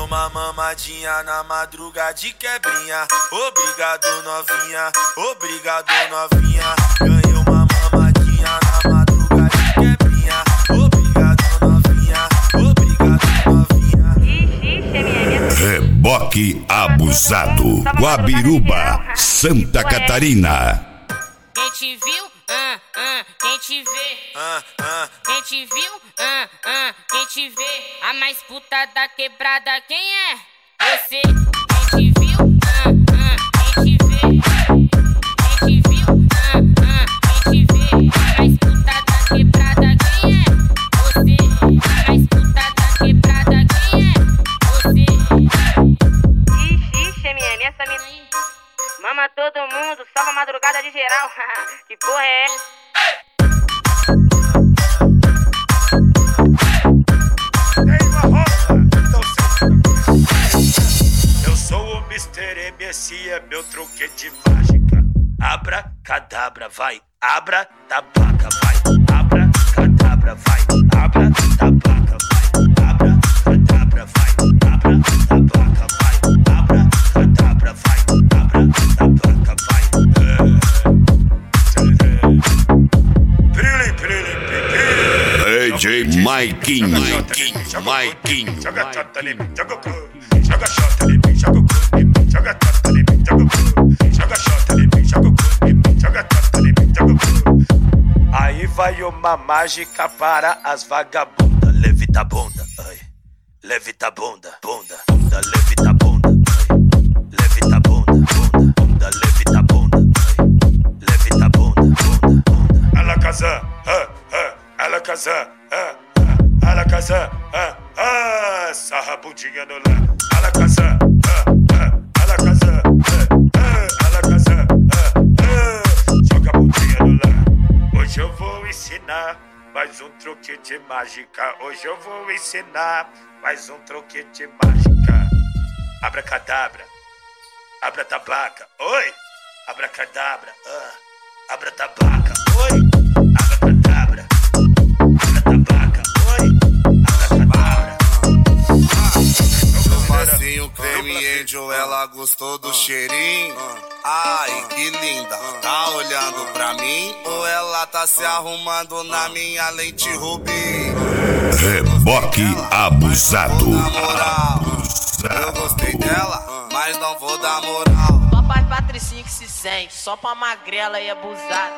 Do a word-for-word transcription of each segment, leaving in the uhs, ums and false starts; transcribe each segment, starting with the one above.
uma mamadinha na madruga de quebrinha. Obrigado novinha, obrigado novinha. Ganhei uma mamadinha na madruga de quebrinha. Obrigado novinha, obrigado novinha. Reboque Abusado, Guabiruba, Santa Catarina. Quem te viu, ah, ah, quem te vê, Ah, ah. quem te viu, ah, ah, quem te vê. A mais puta da quebrada, quem é? Você. Quem te viu, ah, ah, quem te vê, quem te viu, ah, ah, quem te vê. A mais puta da quebrada, quem é? Você. A mais puta da quebrada, quem é? Você. Ixi, ixi, M M, essa mina aí mama todo mundo, salva a madrugada de geral. Que porra é essa? Eu sou o mister M, esse é meu truque de mágica. Abra, cadabra, vai. Abra, tabaca, vai. Abra, cadabra, vai. Abra, tabaca, vai. Abra, cadabra, vai. Abra, tabaca, vai. Abra, cadabra, vai. Abra, tabaca, vai. Prilin, prilin, prilin. D J Maiquinho, Maiquinho. Joga chota em mim, joga o cu. Joga chota em mim, joga o cu em mim. Joga chota em mim, joga o cu. Joga chota em mim, joga o cu em mim. Joga chota em mim, joga o cu. Aí vai uma mágica para as vagabundas. Levita a bunda, ai. Levita a bunda, bunda, bunda, levita a bunda, ai. Levita a bunda, bunda, bunda, levita a bunda, ai. Levita a bunda, bunda, bunda. Ela casa, ah, ah, ela casa, ah, ah, ela casa, ah, ah, sarra a bundinha no lá. Ela casa, ah, ah, ela casa, ah, ah, ela casa, ah, ah, joga a bundinha no lá. Hoje eu vou ensinar mais um truque de mágica. Hoje eu vou ensinar mais um truque de mágica. Abracadabra, abra tabaca, oi. Abracadabra, ah, abra tabaca, oi. Abracadabra, abra tabaca, oi. Abracadabra. Eu passei um creme angel, ela gostou do cheirinho. Ai, que linda, tá olhando pra mim? Ou ela tá se arrumando na minha lente rubi? Reboque Abusado. Na moral, eu gostei dela, mas não vou dar moral. Só pra Patricinha que se sente, só pra magrela e abusada.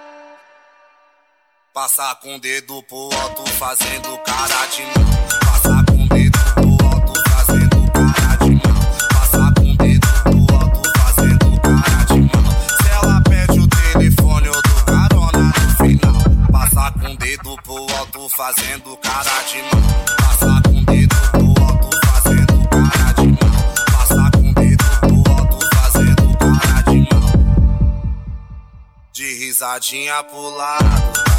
Passar com o dedo pro alto fazendo cara de mal. Passar com o dedo pro alto fazendo cara de mal. Passar com o dedo pro alto fazendo cara de mal. Se ela pede o telefone, eu dou carona no final. Passar com o dedo pro alto fazendo cara de mal. Passar com o dedo pro alto fazendo cara de mal. Passar com o dedo pro alto fazendo cara de mal. De risadinha pro lado.